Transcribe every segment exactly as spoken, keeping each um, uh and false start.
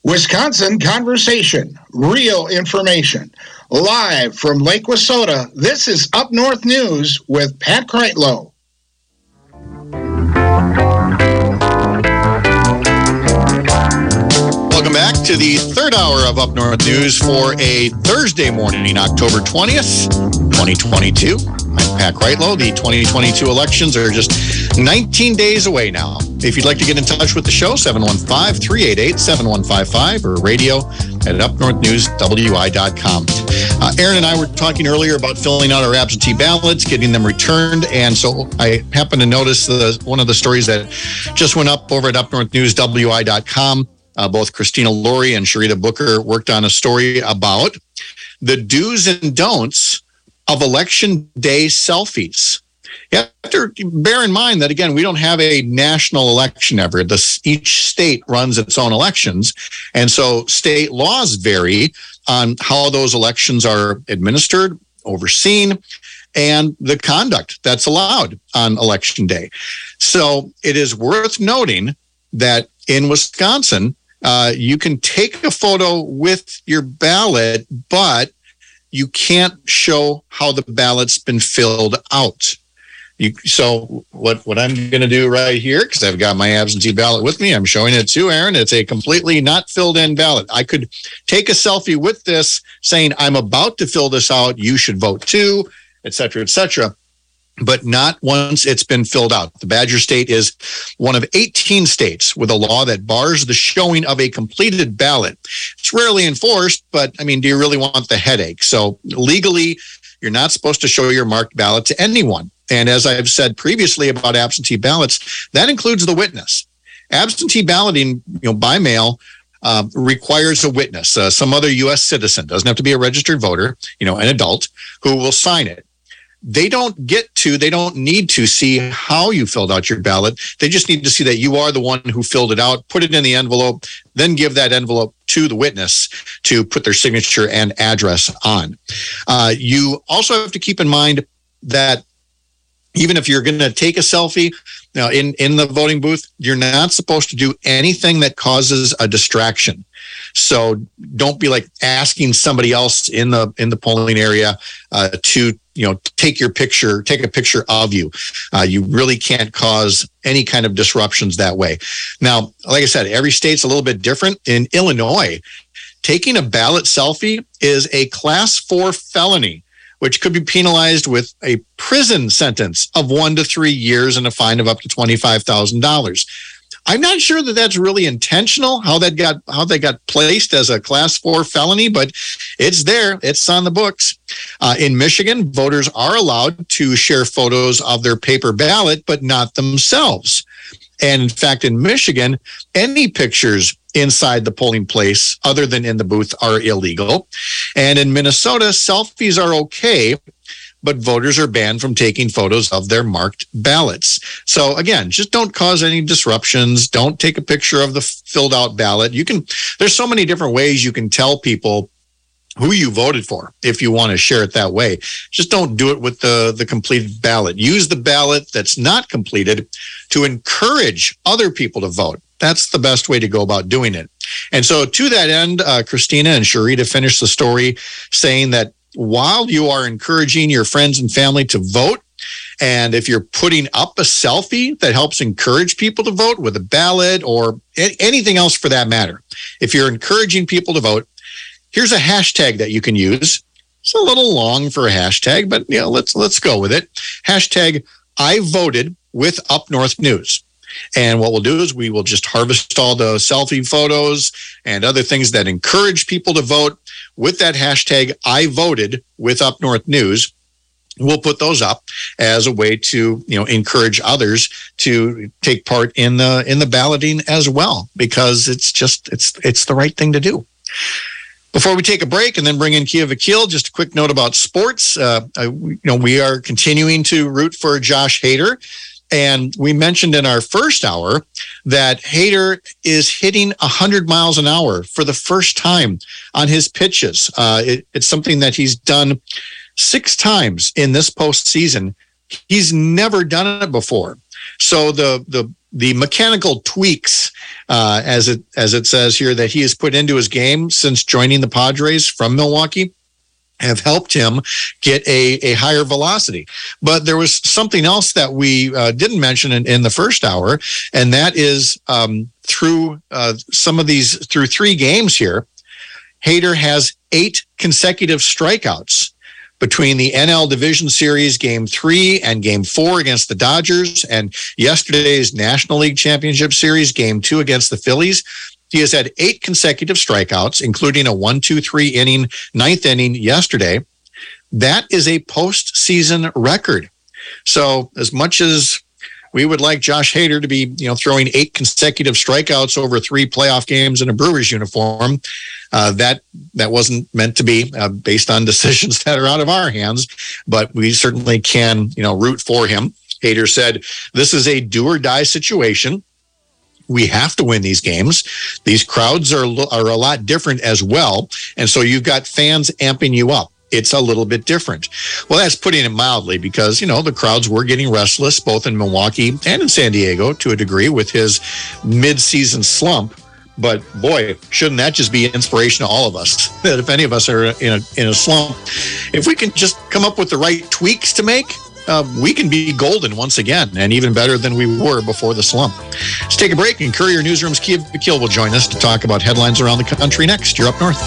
Wisconsin Conversation, real information. Live from Lake Wissota, this is Up North News with Pat Kreitlow. Welcome back to the third hour of Up North News for a Thursday morning, October twentieth, twenty twenty-two. I'm Pat Kreitlow. The twenty twenty-two elections are just nineteen days away now. If you'd like to get in touch with the show, seven one five, three eight eight, seven one five five or radio at up north news w i dot com. Uh, Aaron and I were talking earlier about filling out our absentee ballots, getting them returned, and so I happened to notice the, one of the stories that just went up over at up north news w i dot com. Uh, both Christina Laurie and Sharita Booker worked on a story about the do's and don'ts of election day selfies. You have to bear in mind that, again, we don't have a national election ever. The, each state runs its own elections. And so state laws vary on how those elections are administered, overseen, and the conduct that's allowed on election day. So it is worth noting that in Wisconsin, uh, you can take a photo with your ballot, but you can't show how the ballot's been filled out. You, so what, what I'm going to do right here, because I've got my absentee ballot with me, I'm showing it to Aaron. It's a completely not filled in ballot. I could take a selfie with this saying, I'm about to fill this out. You should vote too, et cetera, et cetera. But not once it's been filled out. The Badger State is one of eighteen states with a law that bars the showing of a completed ballot. It's rarely enforced, but I mean, do you really want the headache? So legally, you're not supposed to show your marked ballot to anyone. And as I've said previously about absentee ballots, that includes the witness. Absentee balloting, you know, by mail uh, requires a witness, uh, some other U S citizen, doesn't have to be a registered voter, you know, an adult who will sign it. They don't get to, they don't need to see how you filled out your ballot. They just need to see that you are the one who filled it out, put it in the envelope, then give that envelope to the witness to put their signature and address on. Uh, you also have to keep in mind that even if you're going to take a selfie now in, in the voting booth, you're not supposed to do anything that causes a distraction. So don't be like asking somebody else in the in the polling area uh, to, you know, take your picture, take a picture of you. Uh, you really can't cause any kind of disruptions that way. Now, like I said, every state's a little bit different. In Illinois, taking a ballot selfie is a class four felony, which could be penalized with a prison sentence of one to three years and a fine of up to twenty-five thousand dollars. I'm not sure that that's really intentional, how that got how they got placed as a class four felony, but it's there. It's on the books. Uh, in Michigan, voters are allowed to share photos of their paper ballot, but not themselves. And in fact, in Michigan, any pictures inside the polling place other than in the booth are illegal. And in Minnesota, selfies are okay, but voters are banned from taking photos of their marked ballots. So again, just don't cause any disruptions. Don't take a picture of the filled out ballot. You can, there's so many different ways you can tell people who you voted for if you want to share it that way. Just don't do it with the, the completed ballot. Use the ballot that's not completed to encourage other people to vote. That's the best way to go about doing it. And so to that end, uh, Christina and Sharita finished the story saying that while you are encouraging your friends and family to vote, and if you're putting up a selfie that helps encourage people to vote with a ballot or anything else for that matter, if you're encouraging people to vote, here's a hashtag that you can use. It's a little long for a hashtag, but you know, let's let's go with it. Hashtag I voted with Up North News. And what we'll do is we will just harvest all the selfie photos and other things that encourage people to vote with that hashtag I voted with Up North News. We'll put those up as a way to, you know, encourage others to take part in the in the balloting as well, because it's just it's it's the right thing to do. Before we take a break and then bring in Kia Vakil, just a quick note about sports. Uh, I, you know, we are continuing to root for Josh Hader. And we mentioned in our first hour that Hader is hitting one hundred miles an hour for the first time on his pitches. Uh, it, it's something that he's done six times in this postseason. He's never done it before. So the the the mechanical tweaks, uh, as it as it says here, that he has put into his game since joining the Padres from Milwaukee have helped him get a, a higher velocity. But there was something else that we uh, didn't mention in, in the first hour, and that is um, through uh, some of these, through three games here, Hader has eight consecutive strikeouts between the N L Division Series Game three and Game four against the Dodgers, and yesterday's National League Championship Series Game two against the Phillies. He has had eight consecutive strikeouts, including a one two three inning, ninth inning yesterday. That is a postseason record. So as much as we would like Josh Hader to be, you know, throwing eight consecutive strikeouts over three playoff games in a Brewers uniform, uh, that that wasn't meant to be uh, based on decisions that are out of our hands. But we certainly can, you know, root for him. Hader said, "This is a do or die situation. We have to win these games. These crowds are are a lot different as well, and so you've got fans amping you up. It's a little bit different." Well, that's putting it mildly, because, you know, the crowds were getting restless both in Milwaukee and in San Diego to a degree with his mid-season slump. But boy, shouldn't that just be inspiration to all of us, that if any of us are in a in a slump, if we can just come up with the right tweaks to make, Uh, we can be golden once again, and even better than we were before the slump. Let's take a break, and Courier Newsroom's Kia Vakil will join us to talk about headlines around the country next. You're up north.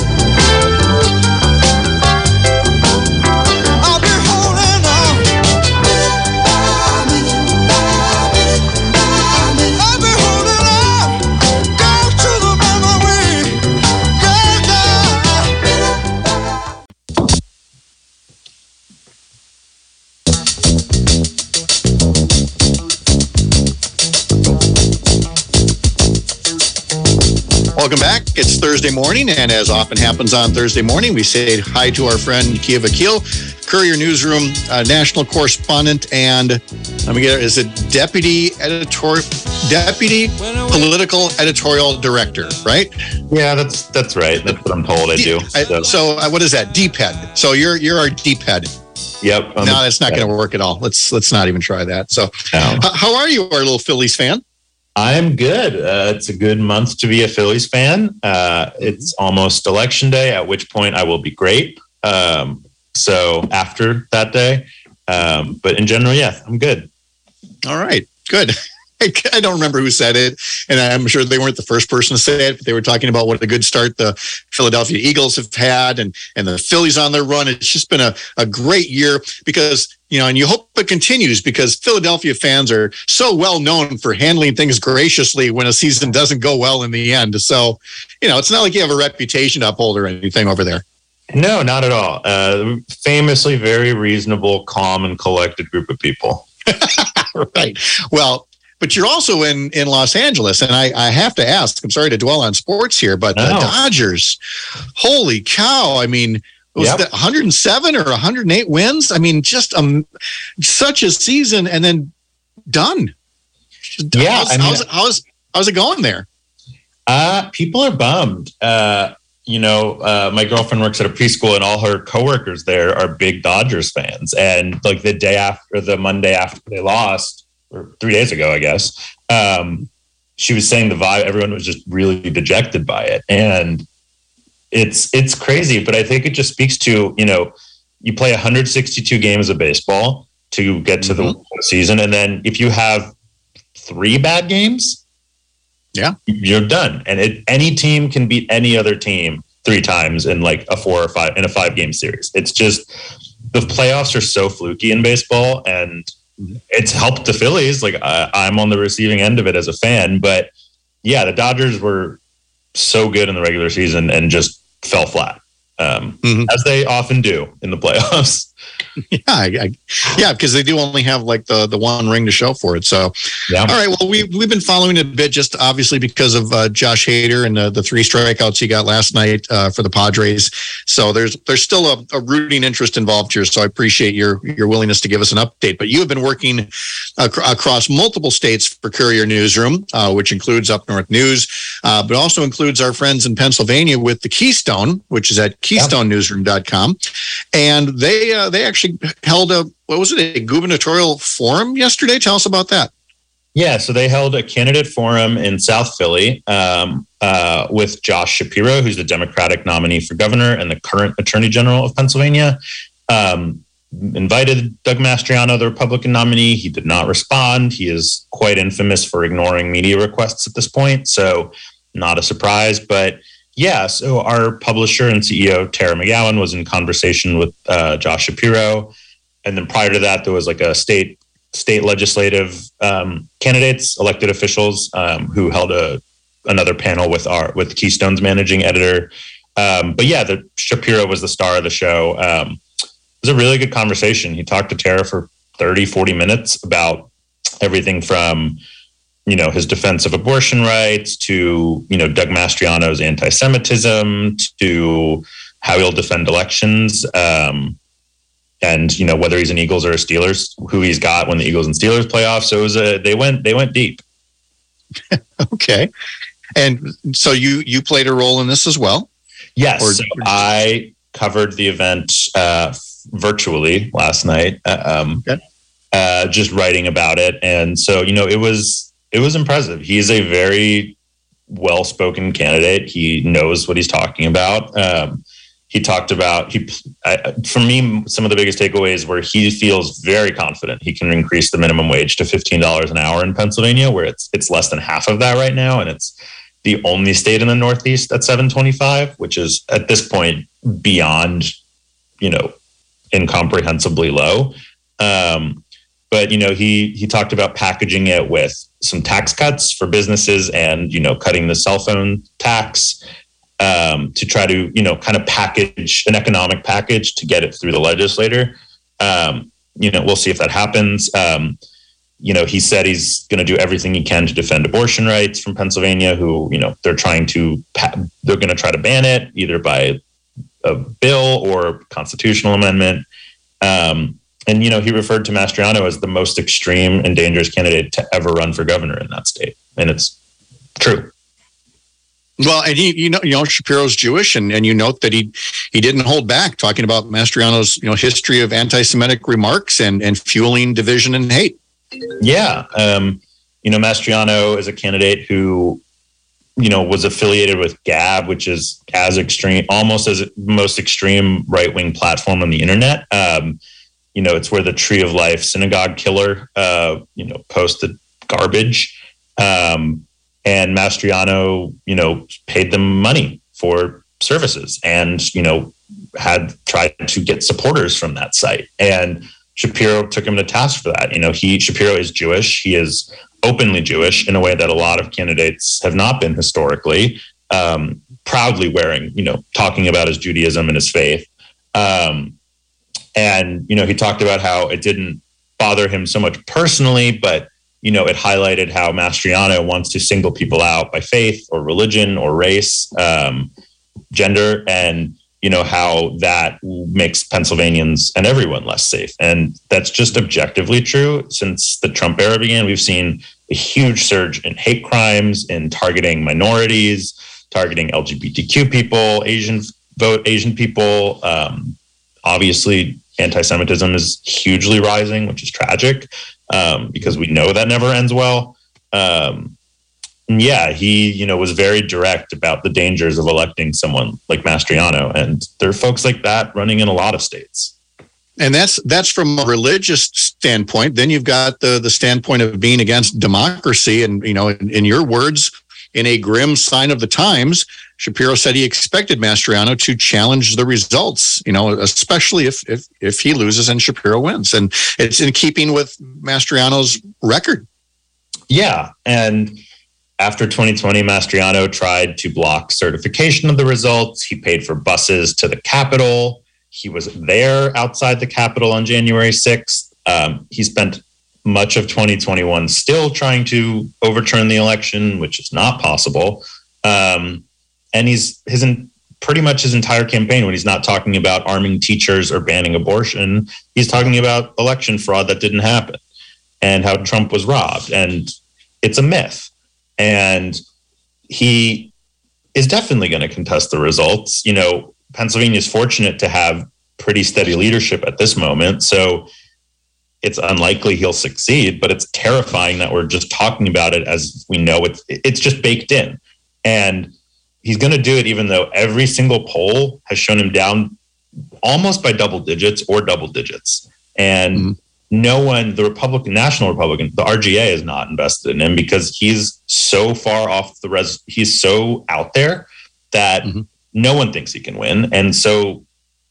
Welcome back. It's Thursday morning, and as often happens on Thursday morning, we say hi to our friend Kia Vakil, Courier Newsroom uh, national correspondent, and let me get it, is it deputy editorial, deputy political editorial director, right? Yeah, that's that's right. That's what I'm told I do. I, so, so uh, what is that? Deep head. So you're you're our deep head. Yep. I'm no, that's not going to work at all. Let's let's not even try that. So, no. h- how are you, our little Phillies fan? I'm good. Uh, it's a good month to be a Phillies fan. Uh, it's almost election day, at which point I will be great. Um, so after that day, um, but in general, yeah, I'm good. All right, good. I don't remember who said it, and I'm sure they weren't the first person to say it, but they were talking about what a good start the Philadelphia Eagles have had, and, and the Phillies on their run. It's just been a, a great year because, you know, and you hope it continues, because Philadelphia fans are so well known for handling things graciously when a season doesn't go well in the end. So, you know, it's not like you have a reputation to uphold or anything over there. No, not at all. Uh, famously very reasonable, calm, and collected group of people. Right. Well, but you're also in, in Los Angeles, and I, I have to ask, I'm sorry to dwell on sports here, but the Dodgers, holy cow. I mean, was yep. that one hundred seven or one hundred eight wins? I mean, just um, such a season and then done. Yeah. How's, I mean, how's, how's, how's it going there? Uh, people are bummed. Uh, you know, uh, my girlfriend works at a preschool, and all her coworkers there are big Dodgers fans. And like the day after, the Monday after they lost, or three days ago, I guess, um, she was saying the vibe, everyone was just really dejected by it. And it's it's crazy, but I think it just speaks to, you know, you play one hundred sixty-two games of baseball to get to mm-hmm. the season. And then if you have three bad games, yeah, you're done. And it, any team can beat any other team three times in like a four or five, in a five game series. It's just, the playoffs are so fluky in baseball, and it's helped the Phillies. Like I, I'm on the receiving end of it as a fan, but yeah, the Dodgers were so good in the regular season and just fell flat, um, mm-hmm. as they often do in the playoffs. Yeah, I, I, yeah, because they do only have like the, the one ring to show for it. So, yeah. All right. Well, we we've been following it a bit, just obviously because of uh, Josh Hader and uh, the three strikeouts he got last night uh, for the Padres. So there's there's still a, a rooting interest involved here. So I appreciate your your willingness to give us an update. But you have been working ac- across multiple states for Courier Newsroom, uh, which includes Up North News, uh, but also includes our friends in Pennsylvania with the Keystone, which is at keystone newsroom dot com, and they uh, they actually held a, what was it, a gubernatorial forum yesterday? Tell us about that. Yeah, so they held a candidate forum in South Philly um, uh, with Josh Shapiro, who's the Democratic nominee for governor and the current Attorney General of Pennsylvania. Um, invited Doug Mastriano, the Republican nominee. He did not respond. He is quite infamous for ignoring media requests at this point, so not a surprise. But yeah, so our publisher and C E O, Tara McGowan, was in conversation with uh, Josh Shapiro. And then prior to that, there was like a state state legislative um, candidates, elected officials um, who held a another panel with our with Keystone's managing editor. Um, but yeah, the Shapiro was the star of the show. Um, it was a really good conversation. He talked to Tara for thirty, forty minutes about everything from, you know, his defense of abortion rights to, you know, Doug Mastriano's anti-Semitism to how he'll defend elections. Um, and, you know, whether he's an Eagles or a Steelers, who he's got when the Eagles and Steelers play off. So it was a, they went, they went deep. Okay. And so you, you played a role in this as well? Yes. Or, so I covered the event uh, virtually last night, uh, um, okay. uh, just writing about it. And so, you know, it was, it was impressive. He's a very well-spoken candidate. He knows what he's talking about. Um, He talked about, he, I, for me, some of the biggest takeaways were he feels very confident he can increase the minimum wage to fifteen dollars an hour in Pennsylvania, where it's it's less than half of that right now. And it's the only state in the Northeast at seven twenty-five, which is at this point beyond, you know, incomprehensibly low. Um, but, you know, he he talked about packaging it with some tax cuts for businesses and, you know, cutting the cell phone tax. Um, to try to, you know, kind of package an economic package to get it through the legislature. Um, you know, we'll see if that happens. Um, you know, he said he's going to do everything he can to defend abortion rights from Pennsylvania, who, you know, they're trying to, they're going to try to ban it either by a bill or constitutional amendment. Um, and, you know, he referred to Mastriano as the most extreme and dangerous candidate to ever run for governor in that state. And it's true. Well, and he, you know, you know, Shapiro's Jewish, and, and you note that he he didn't hold back talking about Mastriano's, you know, history of anti-Semitic remarks and and fueling division and hate. Yeah, um, you know, Mastriano is a candidate who, you know, was affiliated with Gab, which is as extreme, almost as most extreme right wing platform on the internet. Um, you know, it's where the Tree of Life synagogue killer, uh, you know, posted garbage. Um, And Mastriano, you know, paid them money for services and, you know, had tried to get supporters from that site. And Shapiro took him to task for that. You know, he, Shapiro is Jewish. He is openly Jewish in a way that a lot of candidates have not been historically, um, proudly wearing, you know, talking about his Judaism and his faith. Um, and, you know, he talked about how it didn't bother him so much personally, but you know, it highlighted how Mastriano wants to single people out by faith or religion or race, um, gender, and, you know, how that makes Pennsylvanians and everyone less safe. And that's just objectively true. Since the Trump era began, we've seen a huge surge in hate crimes, in targeting minorities, targeting L G B T Q people, Asian vote, Asian people. Um, obviously, anti-Semitism is hugely rising, which is tragic. Um, because we know that never ends well. Um, and yeah, he, you know, was very direct about the dangers of electing someone like Mastriano. And there are folks like that running in a lot of states. And that's that's from a religious standpoint. Then you've got the the standpoint of being against democracy. And, you know, in, in your words, in a grim sign of the times, Shapiro said he expected Mastriano to challenge the results, you know, especially if if if he loses and Shapiro wins. And it's in keeping with Mastriano's record. Yeah. And after twenty twenty, Mastriano tried to block certification of the results. He paid for buses to the Capitol. He was there outside the Capitol on January sixth. Um, he spent much of twenty twenty-one still trying to overturn the election, which is not possible. Um, and he's his pretty much his entire campaign, when he's not talking about arming teachers or banning abortion, he's talking about election fraud that didn't happen and how Trump was robbed. And it's a myth. And he is definitely going to contest the results. You know, Pennsylvania is fortunate to have pretty steady leadership at this moment. So it's unlikely he'll succeed, but it's terrifying that we're just talking about it as we know it's it's just baked in. And he's going to do it even though every single poll has shown him down almost by double digits or double digits. And mm-hmm. no one, the Republican, National Republican, the R G A is not invested in him because he's so far off the res. He's so out there that mm-hmm. no one thinks he can win. And so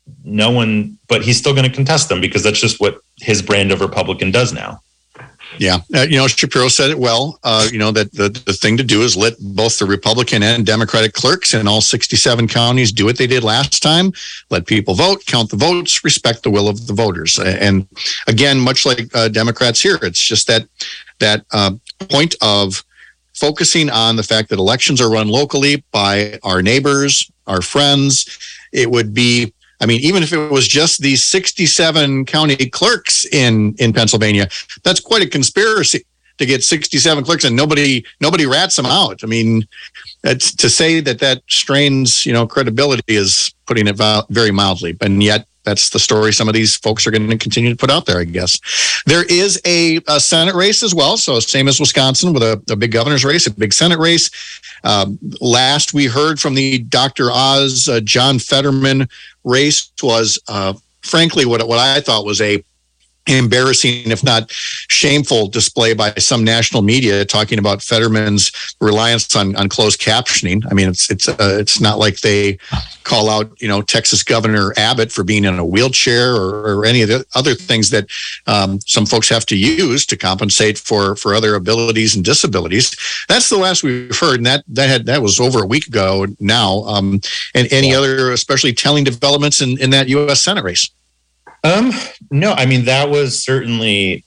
no one, but he's still going to contest them because that's just what his brand of Republican does now. Yeah. Uh, you know, Shapiro said it well, uh, you know, that the, the thing to do is let both the Republican and Democratic clerks in all sixty-seven counties do what they did last time. Let people vote, count the votes, respect the will of the voters. And again, much like uh, Democrats here, it's just that that uh, point of focusing on the fact that elections are run locally by our neighbors, our friends. It would be, I mean, even if it was just these sixty-seven county clerks in, in Pennsylvania, that's quite a conspiracy to get sixty-seven clerks and nobody nobody rats them out. I mean, that's, to say that that strains, you know, credibility is putting it very mildly. And yet that's the story some of these folks are going to continue to put out there, I guess. There is a, a Senate race as well. So same as Wisconsin with a, a big governor's race, a big Senate race. Um, last we heard from the Doctor Oz, uh, John Fetterman race was, uh, frankly, what what I thought was a embarrassing, if not shameful, display by some national media talking about Fetterman's reliance on, on closed captioning. I mean, it's it's uh, it's not like they call out, you know, Texas Governor Abbott for being in a wheelchair or, or any of the other things that um, some folks have to use to compensate for for other abilities and disabilities. That's the last we've heard, and that that had that was over a week ago now. Um, and any other, especially telling developments in, in that U S Senate race? Um, no, I mean, that was certainly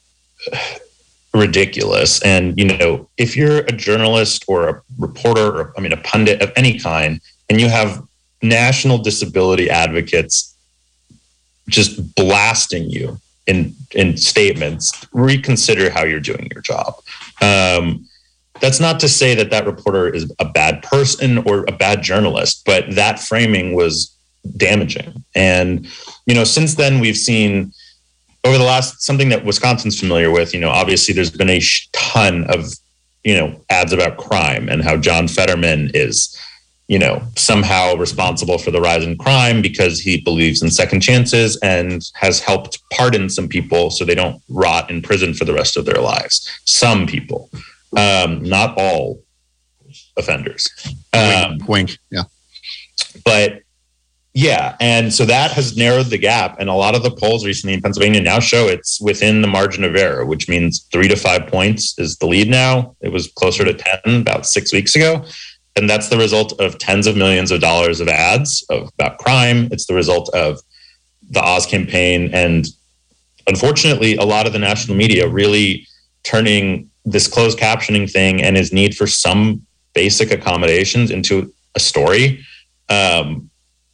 ridiculous. And, you know, if you're a journalist or a reporter, or I mean, a pundit of any kind, and you have national disability advocates just blasting you in, in statements, reconsider how you're doing your job. Um, that's not to say that that reporter is a bad person or a bad journalist, but that framing was damaging. And, you know, since then we've seen over the last, something that Wisconsin's familiar with, you know, obviously there's been a ton of, you know, ads about crime and how John Fetterman is, you know, somehow responsible for the rise in crime because he believes in second chances and has helped pardon some people so they don't rot in prison for the rest of their lives. Some people, um, not all offenders. Um, wink, wink, yeah. But yeah, and so that has narrowed the gap. And a lot of the polls recently in Pennsylvania now show it's within the margin of error, which means three to five points is the lead now. It was closer to ten about six weeks ago. And that's the result of tens of millions of dollars of ads of, about crime. It's the result of the Oz campaign. And unfortunately, a lot of the national media really turning this closed captioning thing and his need for some basic accommodations into a story. Um,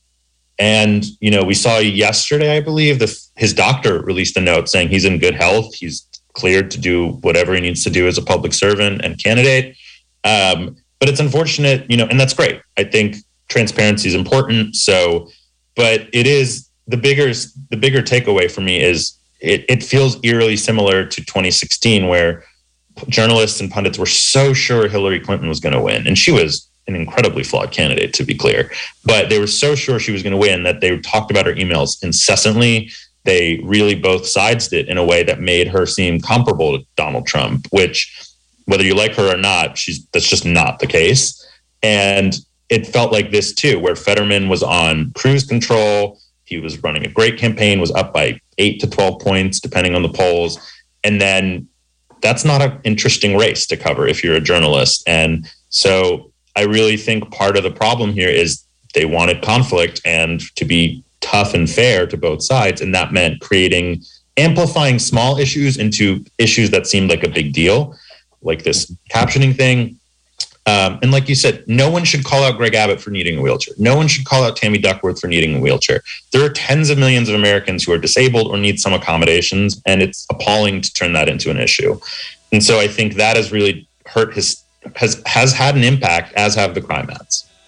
And, you know, we saw yesterday, I believe, the, his doctor released a note saying he's in good health. He's cleared to do whatever he needs to do as a public servant and candidate. Um, but it's unfortunate, you know, and that's great. I think transparency is important. So, but it is the bigger, the bigger takeaway for me is it, it feels eerily similar to twenty sixteen, where journalists and pundits were so sure Hillary Clinton was going to win. And she was an incredibly flawed candidate, to be clear, but they were so sure she was going to win that they talked about her emails incessantly. They really both sides it in a way that made her seem comparable to Donald Trump, which, whether you like her or not, she's that's just not the case. And it felt like this too, where Fetterman was on cruise control. He was running a great campaign, was up by eight to twelve points, depending on the polls. And then that's not an interesting race to cover if you're a journalist. And so I really think part of the problem here is they wanted conflict and to be tough and fair to both sides. And that meant creating, amplifying small issues into issues that seemed like a big deal, like this captioning thing. Um, and like you said, no one should call out Greg Abbott for needing a wheelchair. No one should call out Tammy Duckworth for needing a wheelchair. There are tens of millions of Americans who are disabled or need some accommodations, and it's appalling to turn that into an issue. And so I think that has really hurt his has has had an impact, as have the crime ads.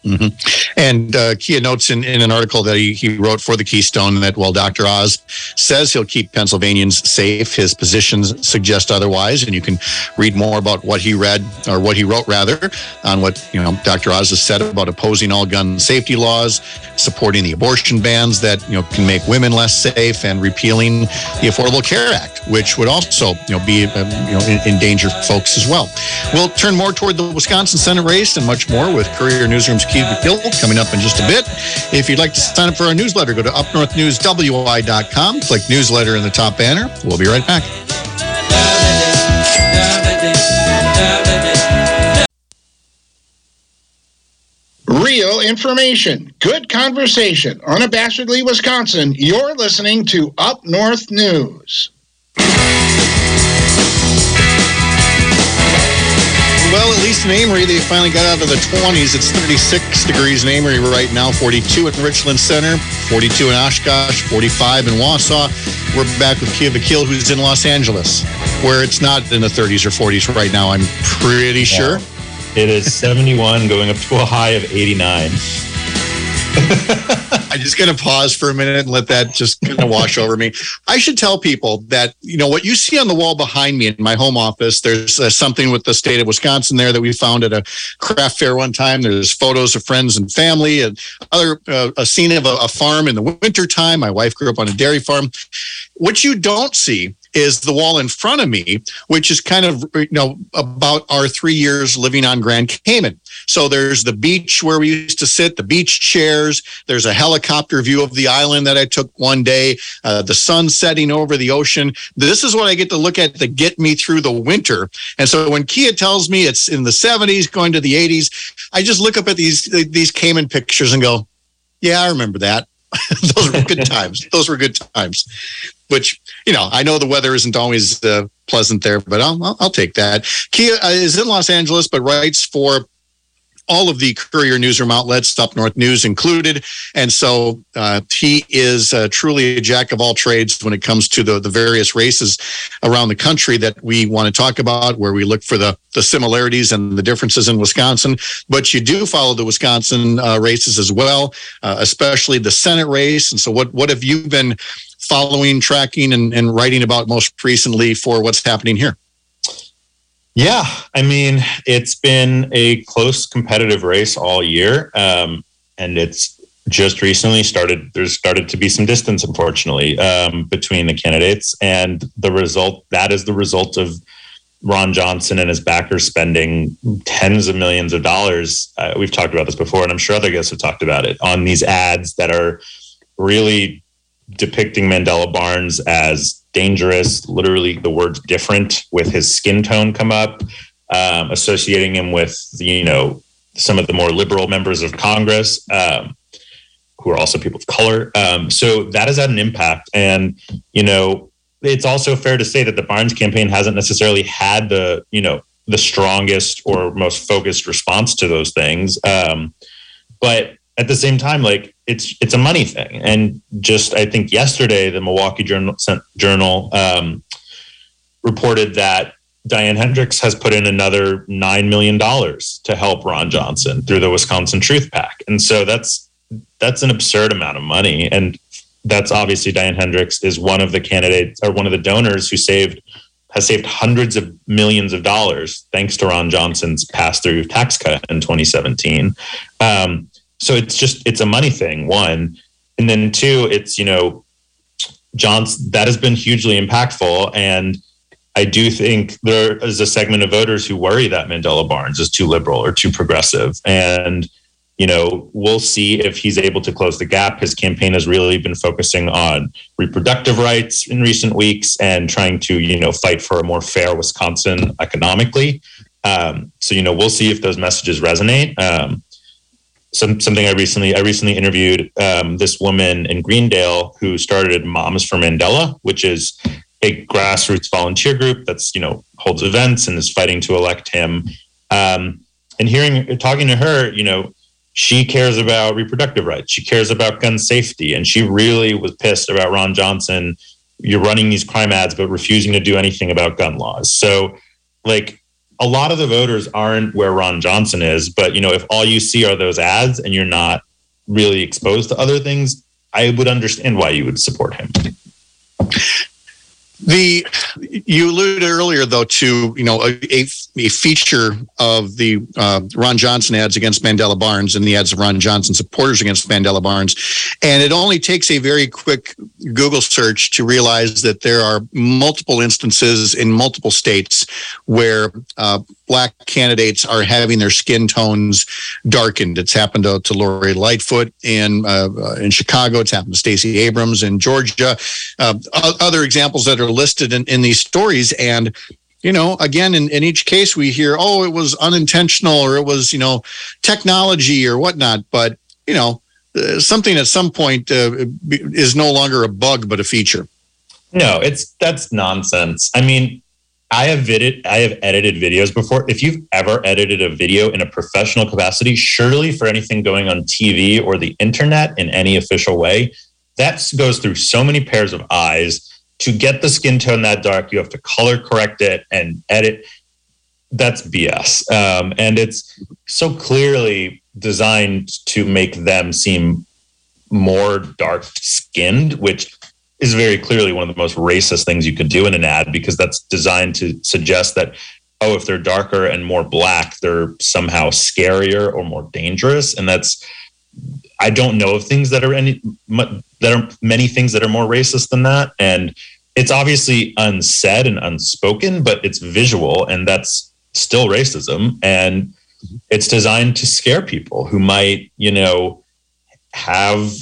Mm-hmm. And uh, Kia notes in, in an article that he, he wrote for the Keystone that while Doctor Oz says he'll keep Pennsylvanians safe, his positions suggest otherwise. And you can read more about what he read, or what he wrote rather, on what you know Doctor Oz has said about opposing all gun safety laws, supporting the abortion bans that you know can make women less safe, and repealing the Affordable Care Act, which would also you know be uh, you know endanger folks as well. We'll turn more toward the Wisconsin Senate race and much more with Courier Newsroom's Keith McGill coming up in just a bit. If you'd like to sign up for our newsletter, go to up north news w i dot com, click newsletter in the top banner. We'll be right back. Real information, good conversation, unabashedly Wisconsin. You're listening to Up North News. Well, at least in Amory, they finally got out of the twenties. It's thirty-six degrees in Amory right now, forty-two at Richland Center, forty-two in Oshkosh, forty-five in Wausau. We're back with Kia Vakil, who's in Los Angeles, where it's not in the thirties or forties right now, I'm pretty sure. It is seventy-one going up to a high of eighty-nine. I'm just going to pause for a minute and let that just kind of wash over me. I should tell people that, you know, what you see on the wall behind me in my home office, there's uh, something with the state of Wisconsin there that we found at a craft fair one time. There's photos of friends and family, and other uh, a scene of a, a farm in the wintertime. My wife grew up on a dairy farm. What you don't see is the wall in front of me, which is kind of, you know, about our three years living on Grand Cayman. So there's the beach where we used to sit, the beach chairs. There's a helicopter view of the island that I took one day, uh, the sun setting over the ocean. This is what I get to look at to get me through the winter. And so when Kia tells me it's in the seventies, going to the eighties, I just look up at these, these Cayman pictures and go, yeah, I remember that. Those were good times. Those were good times. Which, you know, I know the weather isn't always uh, pleasant there, but I'll, I'll, I'll take that. Kia uh, is in Los Angeles, but writes for all of the Courier newsroom outlets, Up North News included. And so uh, he is uh, truly a jack of all trades when it comes to the, the various races around the country that we want to talk about, where we look for the, the similarities and the differences in Wisconsin. But you do follow the Wisconsin uh, races as well, uh, especially the Senate race. And so what, what have you been following, tracking, and, and writing about most recently for what's happening here? Yeah, I mean, it's been a close competitive race all year. Um, and it's just recently started, there's started to be some distance, unfortunately, um, between the candidates. And the result, that is the result of Ron Johnson and his backers spending tens of millions of dollars. Uh, we've talked about this before, and I'm sure other guests have talked about it, on these ads that are really depicting Mandela Barnes as dangerous. Literally, the word different with his skin tone come up, um, associating him with, you know, some of the more liberal members of Congress, um, who are also people of color. Um, so that has had an impact. And, you know, it's also fair to say that the Barnes campaign hasn't necessarily had the, you know, the strongest or most focused response to those things. Um, but at the same time, like, it's it's a money thing. And just, I think yesterday, the Milwaukee Journal, Journal um, reported that Diane Hendricks has put in another nine million dollars to help Ron Johnson through the Wisconsin Truth PAC. And so that's that's an absurd amount of money. And that's obviously, Diane Hendricks is one of the candidates, or one of the donors who saved has saved hundreds of millions of dollars thanks to Ron Johnson's pass-through tax cut in twenty seventeen. Um, So it's just, it's a money thing, one. And then two, it's, you know, Johnson, that has been hugely impactful. And I do think there is a segment of voters who worry that Mandela Barnes is too liberal or too progressive. And, you know, we'll see if he's able to close the gap. His campaign has really been focusing on reproductive rights in recent weeks and trying to, you know, fight for a more fair Wisconsin economically. Um, so, you know, we'll see if those messages resonate. Um, Some, something I recently I recently interviewed um, this woman in Greendale who started Moms for Mandela, which is a grassroots volunteer group that's, you know, holds events and is fighting to elect him. Um, and hearing, talking to her, you know, she cares about reproductive rights. She cares about gun safety. And she really was pissed about Ron Johnson. You're running these crime ads, but refusing to do anything about gun laws. So, like, a lot of the voters aren't where Ron Johnson is, but, you know, if all you see are those ads and you're not really exposed to other things, I would understand why you would support him. The you alluded earlier, though, to you know a, a, a feature of the uh, Ron Johnson ads against Mandela Barnes and the ads of Ron Johnson supporters against Mandela Barnes, and it only takes a very quick Google search to realize that there are multiple instances in multiple states where uh, black candidates are having their skin tones darkened. It's happened to, to Lori Lightfoot in uh, in Chicago. It's happened to Stacey Abrams in Georgia. Uh, other examples that are listed in, in these stories. And, you know, again, in, in each case, we hear, oh, it was unintentional or it was, you know, technology or whatnot. But, you know, uh, something at some point uh, is no longer a bug, but a feature. No, it's that's nonsense. I mean, I have vided, I have edited videos before. If you've ever edited a video in a professional capacity, surely for anything going on T V or the internet in any official way, that goes through so many pairs of eyes. To get the skin tone that dark, you have to color correct it and edit. That's B S. Um, and it's so clearly designed to make them seem more dark skinned, which is very clearly one of the most racist things you could do in an ad, because that's designed to suggest that, oh, if they're darker and more black, they're somehow scarier or more dangerous. And that's, I don't know of things that are any, that are many things that are more racist than that. And it's obviously unsaid and unspoken, but it's visual, and that's still racism. And it's designed to scare people who might, you know, have,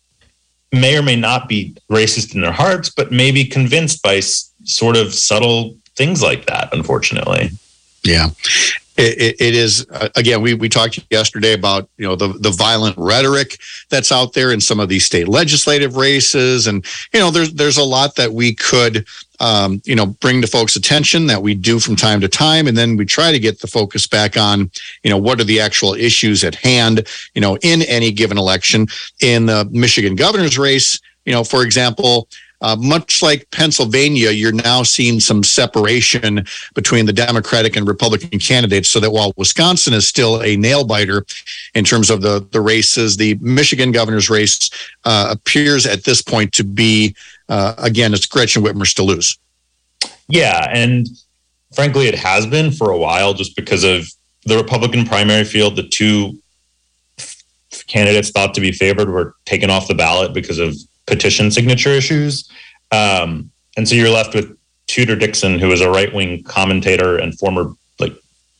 may or may not be racist in their hearts, but may be convinced by s- sort of subtle things like that, unfortunately. Yeah. It, it is, uh, again, we, we talked yesterday about, you know, the, the violent rhetoric that's out there in some of these state legislative races. And, you know, there's, there's a lot that we could, um, you know, bring to folks' attention that we do from time to time. And then we try to get the focus back on, you know, what are the actual issues at hand, you know, in any given election. In the Michigan governor's race, you know, for example, Uh, much like Pennsylvania, you're now seeing some separation between the Democratic and Republican candidates, so that while Wisconsin is still a nail biter in terms of the, the races, the Michigan governor's race uh, appears at this point to be, uh, again, it's Gretchen Whitmer's to lose. Yeah, and frankly, it has been for a while, just because of the Republican primary field. The two candidates thought to be favored were taken off the ballot because of petition signature issues. Um, and so you're left with Tudor Dixon, who is a right-wing commentator and former like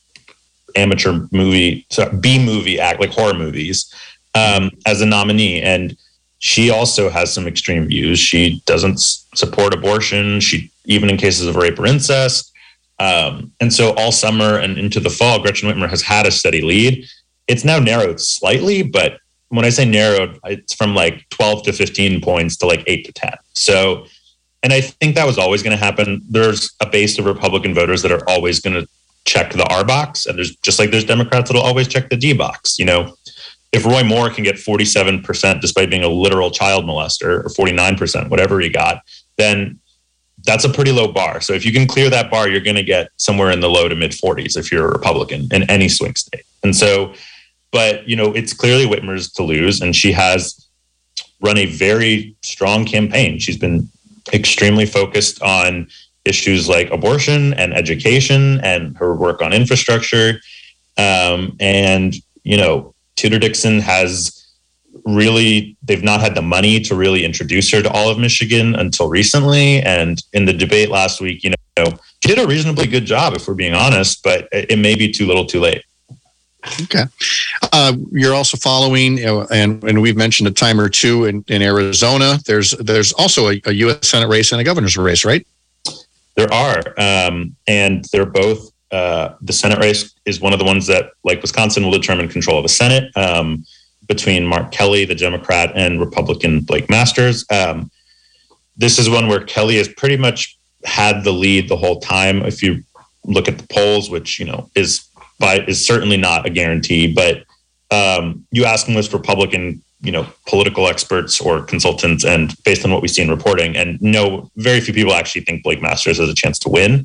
amateur movie, sorry, B-movie act, like horror movies, um, as a nominee. And she also has some extreme views. She doesn't s- support abortion. She, even in cases of rape or incest. Um, and so all summer and into the fall, Gretchen Whitmer has had a steady lead. It's now narrowed slightly, but when I say narrowed, it's from like twelve to fifteen points to like eight to ten. So, and I think that was always going to happen. There's a base of Republican voters that are always going to check the R box. And there's just like there's Democrats that'll always check the D box. You know, if Roy Moore can get forty-seven percent despite being a literal child molester, or forty-nine percent, whatever he got, then that's a pretty low bar. So if you can clear that bar, you're going to get somewhere in the low to mid forties if you're a Republican in any swing state. And so, but, you know, it's clearly Whitmer's to lose, and she has run a very strong campaign. She's been extremely focused on issues like abortion and education and her work on infrastructure. Um, and, you know, Tudor Dixon has really, they've not had the money to really introduce her to all of Michigan until recently. And in the debate last week, you know, she did a reasonably good job, if we're being honest, but it may be too little too late. Okay. Uh, you're also following, you know, and, and we've mentioned a time or two in, in Arizona. There's there's also a, a U S Senate race and a governor's race, right? There are. Um, and they're both, uh, the Senate race is one of the ones that, like Wisconsin, will determine control of the Senate um, between Mark Kelly, the Democrat, and Republican Blake Masters. Um, this is one where Kelly has pretty much had the lead the whole time. If you look at the polls, which, you know, is By, is certainly not a guarantee, but um, you ask most Republican, you know, political experts or consultants, and based on what we see in reporting, and no, very few people actually think Blake Masters has a chance to win.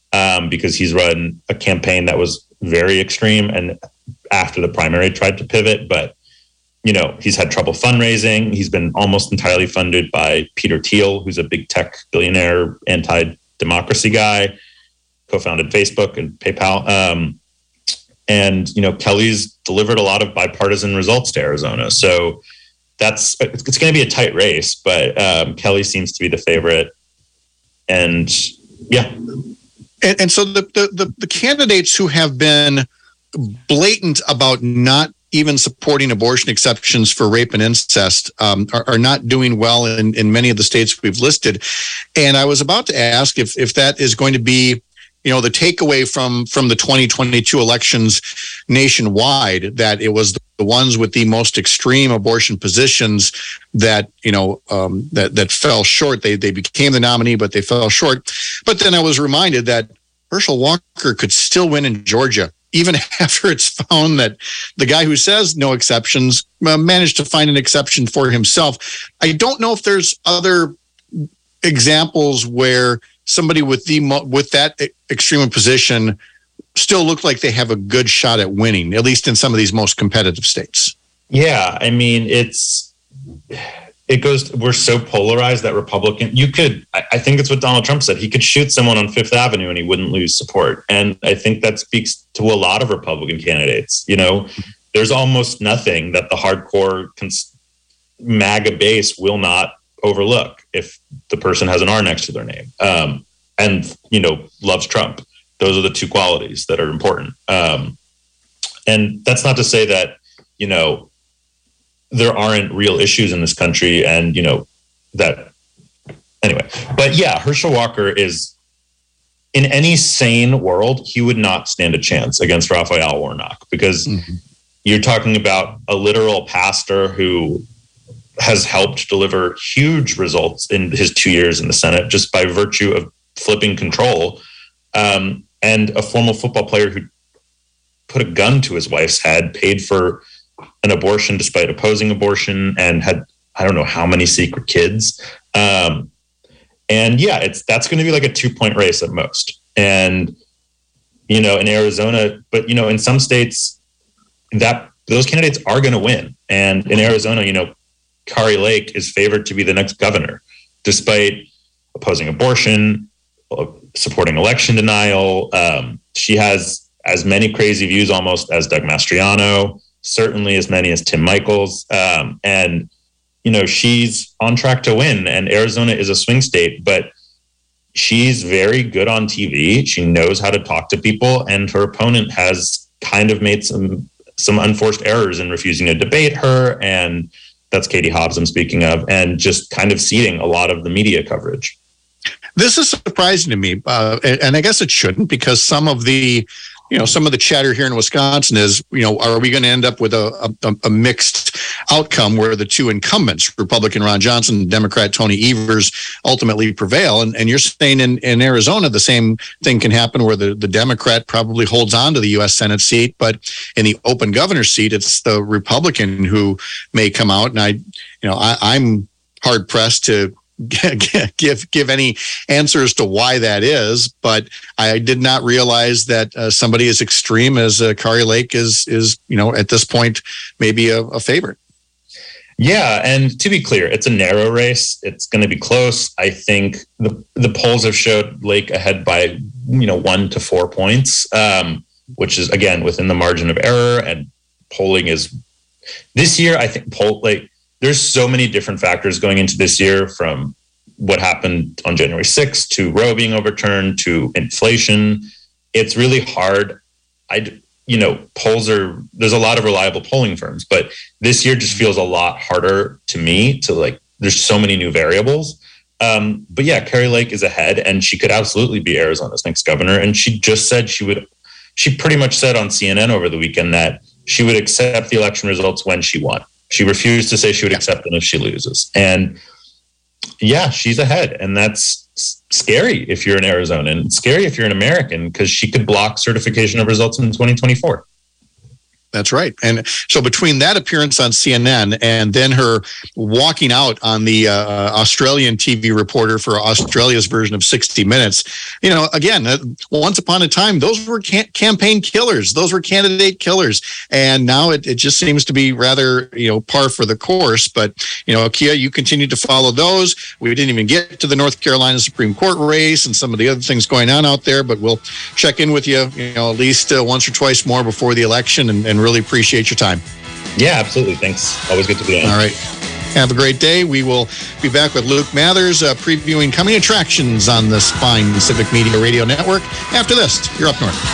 um, because he's run a campaign that was very extreme, and after the primary tried to pivot, but you know, he's had trouble fundraising. He's been almost entirely funded by Peter Thiel, who's a big tech billionaire, anti-democracy guy, co-founded Facebook and PayPal. Um, and, you know, Kelly's delivered a lot of bipartisan results to Arizona. So that's, it's, it's going to be a tight race, but um, Kelly seems to be the favorite. And yeah. And, and so the, the, the, the candidates who have been blatant about not even supporting abortion exceptions for rape and incest um, are, are not doing well in, in many of the states we've listed. And I was about to ask if if that is going to be, you know, the takeaway from from the twenty twenty-two elections nationwide, that it was the ones with the most extreme abortion positions that, you know, um, that that fell short. They they became the nominee, but they fell short. But then I was reminded that Herschel Walker could still win in Georgia, even after it's found that the guy who says no exceptions uh, managed to find an exception for himself. I don't know if there's other examples where somebody with the with that extreme position still look like they have a good shot at winning, at least in some of these most competitive states. Yeah, I mean, it's it goes. We're so polarized that Republican. You could, I think it's what Donald Trump said. He could shoot someone on Fifth Avenue and he wouldn't lose support. And I think that speaks to a lot of Republican candidates. You know, there's almost nothing that the hardcore cons- MAGA base will not overlook if the person has an R next to their name, um, and you know, loves Trump. Those are the two qualities that are important. Um, and that's not to say that, you know, there aren't real issues in this country, and you know that anyway. But yeah, Herschel Walker is, in any sane world, he would not stand a chance against Raphael Warnock, because mm-hmm. you're talking about a literal pastor who has helped deliver huge results in his two years in the Senate just by virtue of flipping control, um, and a former football player who put a gun to his wife's head, paid for an abortion despite opposing abortion, and had, I don't know how many secret kids. Um, and yeah, it's, that's going to be like a two point race at most. And, you know, in Arizona, but, you know, in some states that those candidates are going to win. And in Arizona, you know, Kari Lake is favored to be the next governor, despite opposing abortion, supporting election denial. Um, she has as many crazy views almost as Doug Mastriano, certainly as many as Tim Michels. Um, and, you know, she's on track to win, and Arizona is a swing state, but she's very good on T V. She knows how to talk to people, and her opponent has kind of made some, some unforced errors in refusing to debate her. And that's Katie Hobbs I'm speaking of, and just kind of ceding a lot of the media coverage. This is surprising to me, uh, and I guess it shouldn't, because some of the, you know, some of the chatter here in Wisconsin is, you know, are we going to end up with a, a, a mixed outcome where the two incumbents, Republican Ron Johnson and Democrat Tony Evers, ultimately prevail? And, and you're saying in, in Arizona, the same thing can happen where the, the Democrat probably holds on to the U S Senate seat, but in the open governor's seat, it's the Republican who may come out. And I, you know, I, I'm hard pressed to give give any answers to why that is, but I did not realize that uh, somebody as extreme as uh, Kari Lake is is you know, at this point maybe a, a favorite. Yeah, and to be clear, it's a narrow race. It's going to be close. I think the the polls have showed Lake ahead by, you know, one to four points, um, which is again within the margin of error. And polling is this year, I think poll like. There's so many different factors going into this year, from what happened on January sixth to Roe being overturned to inflation. It's really hard. I, you know, polls are, there's a lot of reliable polling firms, but this year just feels a lot harder to me to like, there's so many new variables. Um, but yeah, Kari Lake is ahead, and she could absolutely be Arizona's next governor. And she just said she would, she pretty much said on C N N over the weekend that she would accept the election results when she won. She refused to say she would accept them if she loses. And yeah, she's ahead. And that's scary if you're in Arizona, and scary if you're an American, because she could block certification of results in twenty twenty-four. That's right. And so between that appearance on C N N and then her walking out on the uh, Australian T V reporter for Australia's version of sixty minutes, you know, again, uh, once upon a time, those were cam- campaign killers. Those were candidate killers. And now it, it just seems to be rather, you know, par for the course. But, you know, Kia, you continue to follow those. We didn't even get to the North Carolina Supreme Court race and some of the other things going on out there, but we'll check in with you, you know, at least uh, once or twice more before the election, and, and really appreciate your time. Yeah, absolutely. Thanks. Always good to be on. All right. Have a great day. We will be back with Luke Mathers uh, previewing coming attractions on this fine Civic Media Radio Network. After this, you're up north.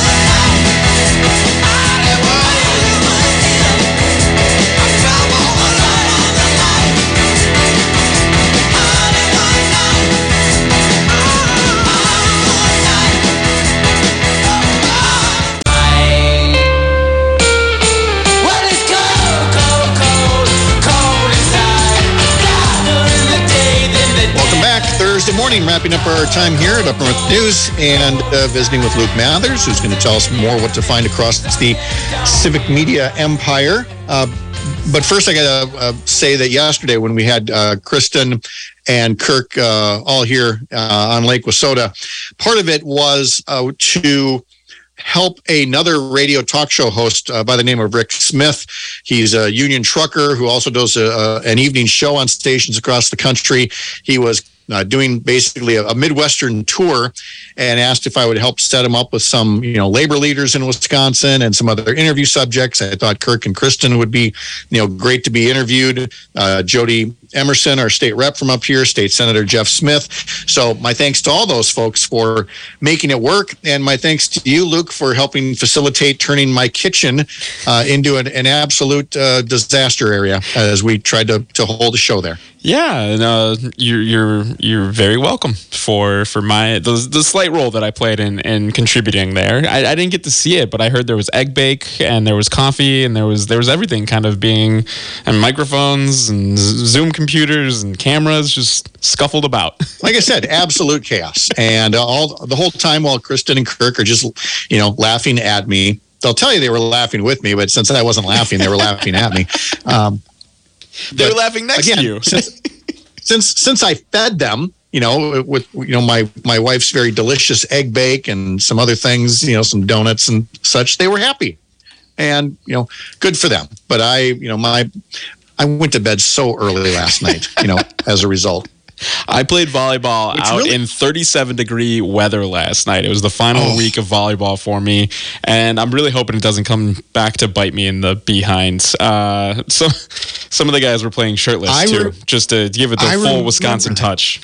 Thursday morning, wrapping up our time here at Up North News and uh, visiting with Luke Mathers, who's going to tell us more what to find across the Civic Media empire. Uh, but first, I got to uh, say that yesterday when we had uh, Kristen and Kirk uh, all here uh, on Lake Wissota, part of it was uh, to help another radio talk show host uh, by the name of Rick Smith. He's a union trucker who also does a, a, an evening show on stations across the country. He was Uh, doing basically a, a Midwestern tour, and asked if I would help set him up with some, you know, labor leaders in Wisconsin and some other interview subjects. I thought Kirk and Kristen would be, you know, great to be interviewed. Uh, Jody Emerson, our state rep from up here, State Senator Jeff Smith. So my thanks to all those folks for making it work, and my thanks to you, Luke, for helping facilitate turning my kitchen uh, into an, an absolute uh, disaster area as we tried to, to hold a show there. Yeah, and uh, you're you're you're very welcome for for my the, the slight role that I played in in contributing there. I, I didn't get to see it, but I heard there was egg bake and there was coffee and there was there was everything kind of being, and microphones and Zoom computers and cameras just scuffled about. Like I said, absolute chaos, and uh, all the whole time while Kristen and Kirk are just, you know, laughing at me. They'll tell you they were laughing with me, but since I wasn't laughing, they were laughing at me. Um, They were laughing next again, to you. since, since since I fed them, you know, with you know my my wife's very delicious egg bake and some other things, you know, some donuts and such, they were happy, and you know, good for them. But I, you know, my I went to bed so early last night, you know, as a result. I played volleyball It's out really- in thirty-seven degree weather last night. It was the final Oh. week of volleyball for me, and I'm really hoping it doesn't come back to bite me in the behind. Uh, so, some of the guys were playing shirtless I too, re- just to give it the I full remember Wisconsin that. touch.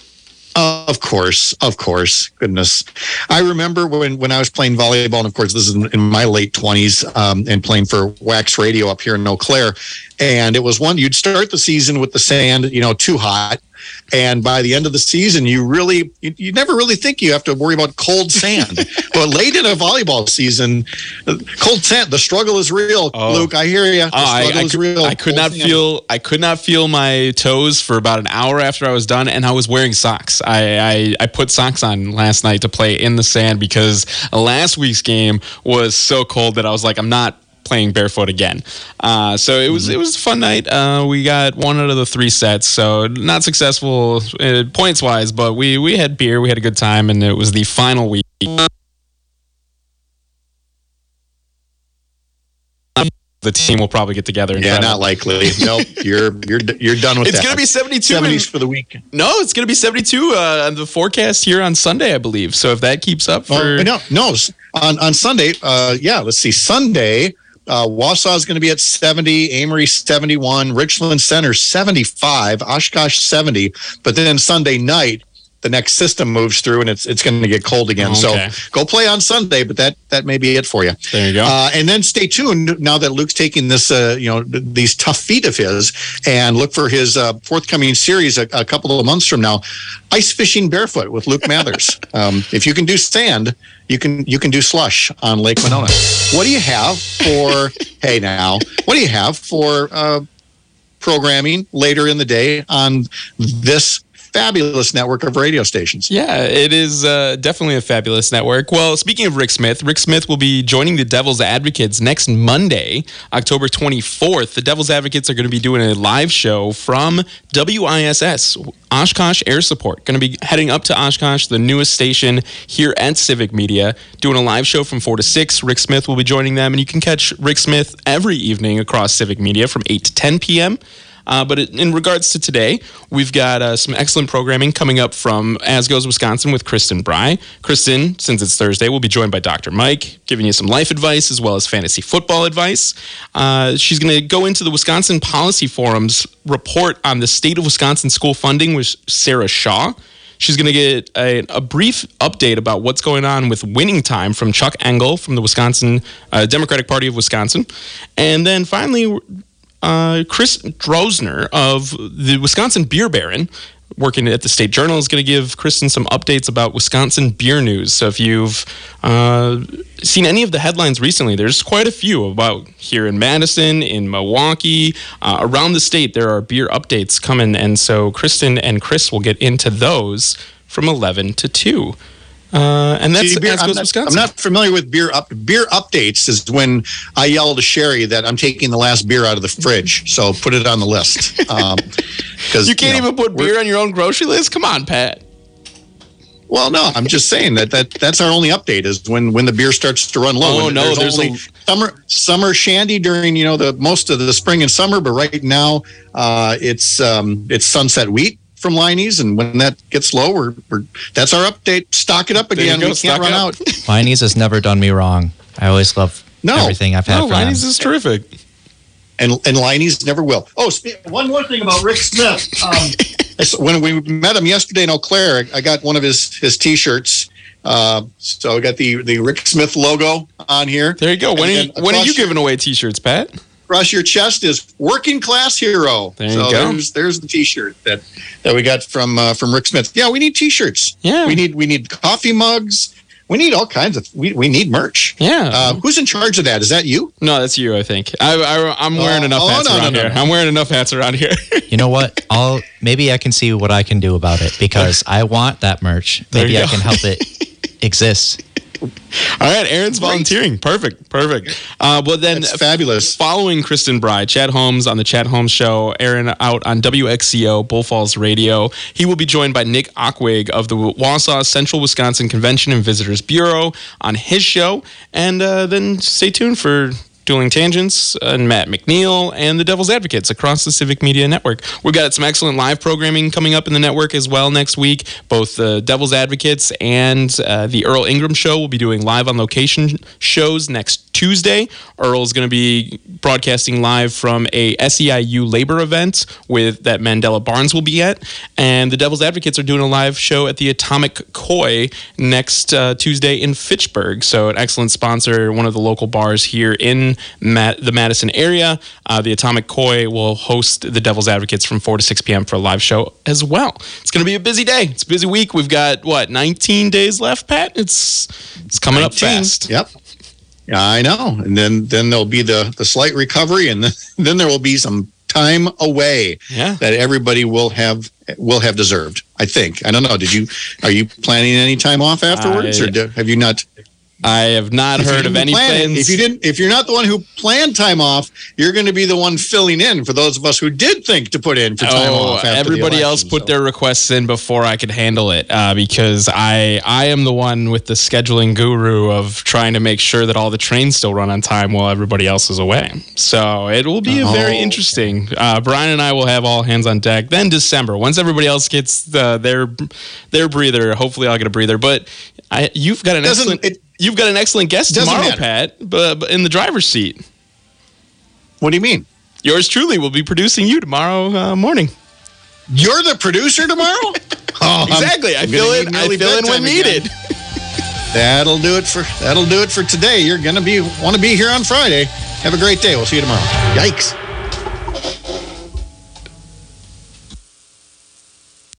Of course, of course. Goodness. I remember when, when I was playing volleyball, and of course, this is in, in my late twenties, um, and playing for Wax Radio up here in Eau Claire. And it was one, you'd start the season with the sand, you know, too hot. And by the end of the season, you really, you, you never really think you have to worry about cold sand. But late in a volleyball season, cold sand, the struggle is real. Oh. Luke, I hear you. The Oh, I, struggle I is could, real. I could Cold not sand. feel I could not feel my toes for about an hour after I was done, and I was wearing socks. I, I, I put socks on last night to play in the sand because last week's game was so cold that I was like, I'm not playing barefoot again. Uh, so it was it was a fun night. Uh, we got one out of the three sets, so not successful uh, points wise, but we we had beer, we had a good time, and it was the final week. The team will probably get together. And Yeah, try to- not likely. Nope, you're you're you're done with It's that. gonna be seventy-two. seventies in- for the week. No, it's going to be seventy-two uh, on the forecast here on Sunday, I believe. So if that keeps up for... Oh, no, no. On on Sunday, uh, yeah, let's see. Sunday, uh, Wausau is going to be at seventy, Amory seventy-one, Richland Center seventy-five, Oshkosh seventy. But then Sunday night, the next system moves through and it's it's going to get cold again. Okay. So go play on Sunday, but that that may be it for you. There you go. Uh, and then stay tuned now that Luke's taking this, uh, you know, th- these tough feet of his, and look for his uh, forthcoming series a, a couple of months from now, Ice Fishing Barefoot with Luke Mathers. Um, if you can do sand, you can you can do slush on Lake Winona. What do you have for? Hey, now, what do you have for uh, programming later in the day on this fabulous network of radio stations. Yeah, it is uh, definitely a fabulous network. Well, speaking of Rick Smith, Rick Smith will be joining the Devil's Advocates next Monday, October twenty-fourth. The Devil's Advocates are going to be doing a live show from W I S S, Oshkosh Air Support. Going to be heading up to Oshkosh, the newest station here at Civic Media, doing a live show from four to six. Rick Smith will be joining them, and you can catch Rick Smith every evening across Civic Media from eight to ten p.m. Uh, but in regards to today, we've got uh, some excellent programming coming up from As Goes Wisconsin with Kristen Bry. Kristen, since it's Thursday, will be joined by Doctor Mike, giving you some life advice as well as fantasy football advice. Uh, she's going to go into the Wisconsin Policy Forum's report on the state of Wisconsin school funding with Sarah Shaw. She's going to get a, a brief update about what's going on with Winning Time from Chuck Engel from the Wisconsin uh, Democratic Party of Wisconsin. And then finally, Uh, Chris Drosner of the Wisconsin Beer Baron, working at the State Journal, is going to give Kristen some updates about Wisconsin beer news. So if you've uh, seen any of the headlines recently, there's quite a few about here in Madison, in Milwaukee, uh, around the state. There are beer updates coming, and so Kristen and Chris will get into those from eleven to two. Uh, and that's See, beer, As I'm, Goes not, Wisconsin. I'm not familiar with beer up. Beer updates is when I yell to Sherry that I'm taking the last beer out of the fridge. So put it on the list. Um, you can't you know, even put beer on your own grocery list? Come on, Pat. Well, no, I'm just saying that, that that's our only update is when, when the beer starts to run low. Oh, and no, there's, there's only a- summer summer shandy during, you know, the most of the spring and summer. But right now uh, it's um, it's Sunset Wheat from Liney's, and when that gets low, we're, we're that's our update. Stock it up There you again. go, We stock can't run it out. up. Liney's has never done me wrong. I always love No. everything I've had No, from them. Liney's is terrific. And and Liney's never will. Oh, spe- one more thing about Rick Smith. Um, when we met him yesterday in Eau Claire, I got one of his his T-shirts. Uh, so I got the the Rick Smith logo on here. There you go. When, are And you, then when are across you your- giving away T-shirts, Pat? Across your chest is working class hero. There you so go. There's, there's the T-shirt that, that we got from uh, from Rick Smith. Yeah, we need T-shirts. Yeah. we need we need coffee mugs. We need all kinds of. We we need merch. Yeah. Uh, who's in charge of that? Is that you? No, that's you, I think. I, I, I'm wearing Oh, enough oh, hats no, around no, no, here. no. I'm wearing enough hats around here. You know what? I'll maybe I can see what I can do about it because I want that merch. There Maybe you I go. can help it exist. All right, Aaron's volunteering. Perfect, perfect. Uh, well, then That's fabulous. following Kristen Bry, Chad Holmes on the Chad Holmes Show, Aaron out on W X C O, Bull Falls Radio. He will be joined by Nick Ockwig of the Wausau Central Wisconsin Convention and Visitors Bureau on his show. And uh, then stay tuned for Dueling Tangents and Matt McNeil and the Devil's Advocates across the Civic Media Network. We've got some excellent live programming coming up in the network as well next week. Both the Devil's Advocates and uh, the Earl Ingram Show will be doing live on location shows next Tuesday. Earl is going to be broadcasting live from a S E I U labor event with that Mandela Barnes will be at. And the Devil's Advocates are doing a live show at the Atomic Koi next uh, Tuesday in Fitchburg. So an excellent sponsor, one of the local bars here in Matt, the Madison area. Uh, the Atomic Koi will host the Devil's Advocates from four to six p.m. for a live show as well. It's going to be a busy day. It's a busy week. We've got, what, nineteen days left, Pat? It's it's coming up fast. Yep. Yeah, I know. And then then there'll be the the slight recovery, and then, then there will be some time away Yeah. that everybody will have will have deserved. I think. I don't know. Did you are you planning any time off afterwards, I- or do, have you not? I have not If you heard of didn't any plan it- plans. If you didn't, if you're not the one who planned time off, you're going to be the one filling in for those of us who did think to put in for time Oh, off. After everybody the else election, put so. their requests in before I could handle it uh, because I I am the one with the scheduling guru of trying to make sure that all the trains still run on time while everybody else is away. So it will be a very Oh. interesting. Uh, Brian and I will have all hands on deck. Then December, once everybody else gets the, their their breather, hopefully I'll get a breather. But I, you've got an Doesn't- excellent it- you've got an excellent guest Doesn't tomorrow, matter. Pat, but, but in the driver's seat. What do you mean? Yours truly will be producing you tomorrow uh, morning. You're the producer tomorrow? Oh, I'm- Exactly. I I'm fill gonna in. need I nearly fill in when bedtime again. needed. That'll do it for that'll do it for today. You're gonna be want to be here on Friday. Have a great day. We'll see you tomorrow. Yikes.